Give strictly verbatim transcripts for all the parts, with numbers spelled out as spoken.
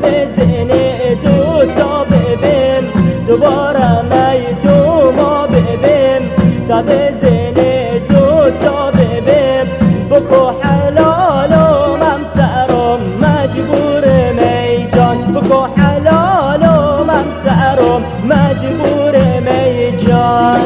بزنه دو تا ببیم دوباره میدو ما ببیم سا بزنه دو تا ببیم بکو حلال و ممسرم مجبور می جان بکو حلال و ممسرم مجبور می جان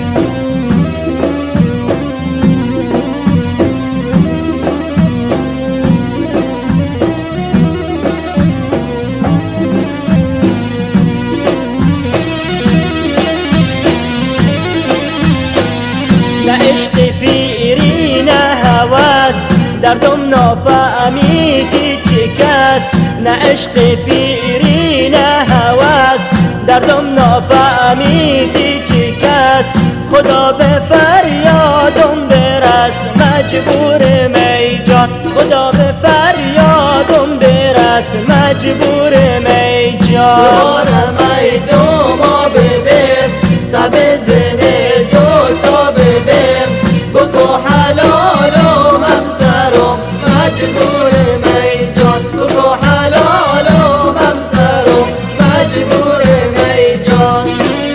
نه عشق پیری نه هوس دردم نافهمیدی چه کس نه عشق پیری نه هوس دردم نافهمیدی چه کس خدا به فریادم برس مجبور می جان خدا به فریادم برس مجبور می جان دوباره میدو ما ببیم سا بزنه دو تا ببیم بکو حلال و ممسرم مجبور می جان بکو حلال و ممسرم مجبور می جان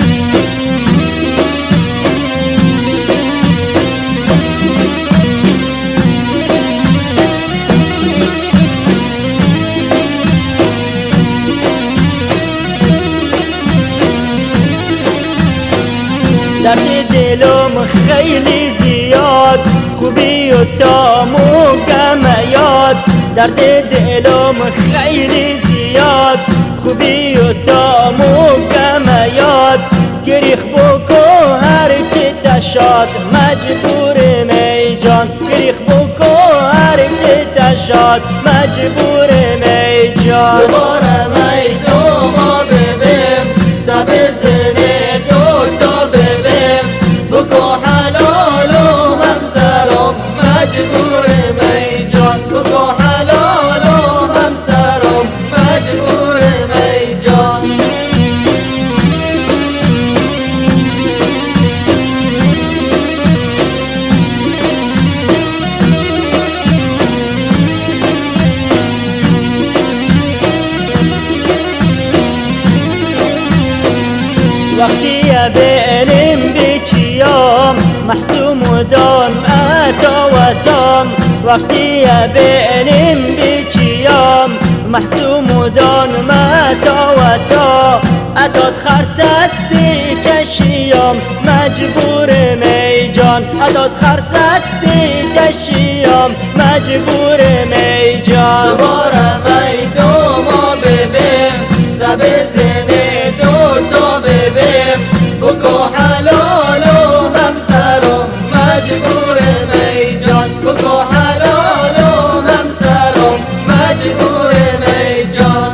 درد دلم خیلی زیاد خوبی و تامو گمیاد درد دلم خیلی زیاد خوبی و تامو گمیاد گریخ بکو هر چه تشاد مجبور می جان گریخ بکو هر چه تشاد مجبور می جان دوباره میدو ما ببیم سا بزنه دو تا ببیم بکو حلال و ممسرم مجبور می جان بکو حلال و ممسرم مجبور می جان وقتی بینم بچیام محسوم و دان اتا و تام وقتی بینم بچیام محسوم و دان اتا و تا اتات خرسستی چشیام مجبور می جان اتات خرسستی چشیام مجبور می جان دوباره میدو ما ببیم سا بزنه دو تا ببیم بکو حلال و ممسرم مجبور می جان بکو حلال و ممسرم مجبور می جان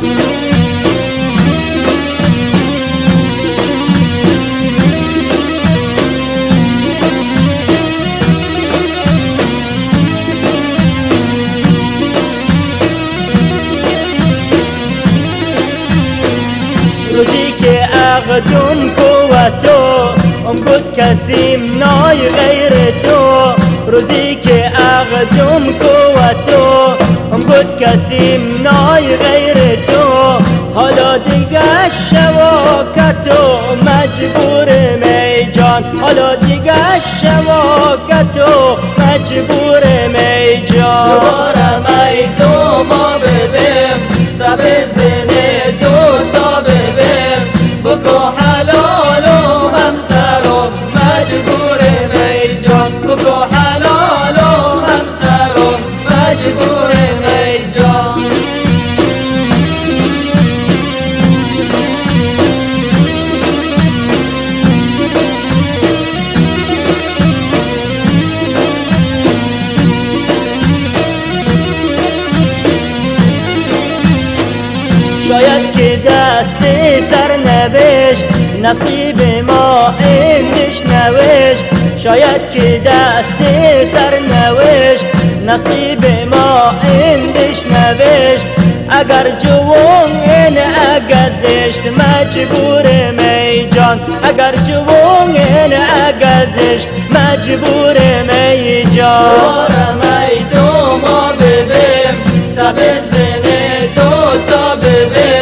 روزی که اقدم کو و تو ام گفت کسیم نای غیر تو روزی که اقدم کو و تو ام گفت کسیم نای غیر تو حالا دیگه شوا که تو مجبور می جان حالا دیگه شوا که تو مجبور می جان دوباره میدو ما ببیم سا بزنه دو تا ببیم بکو حلال و ممسرم مجبور می جان بکو حلال و ممسرم مجبور می جان شاید که دست سرنوشت نصیب ما اندش نوشت شاید که دست سرنوشت نصیب ما اندش نوشت اگر جوان این اگر زشت مجبور می جان اگر جوان این اگر زشت مجبور می جان دوباره میدو ما ببیم سا بزنه دو تا ببیم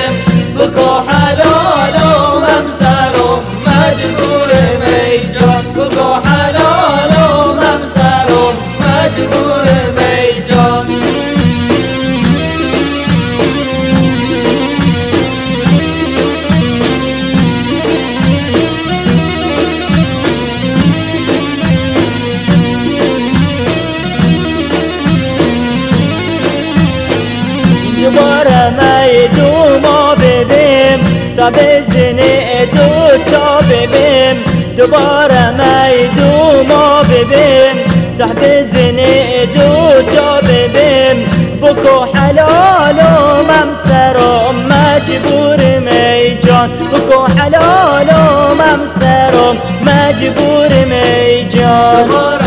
دوباره میدوم و ببیم سب زنه دو تا ببیم دوباره میدوم و ببیم صحب زنه دو تا ببیم بکو حلال و ممسر و مجبور می جان بکو حلال و ممسر و مجبور می جان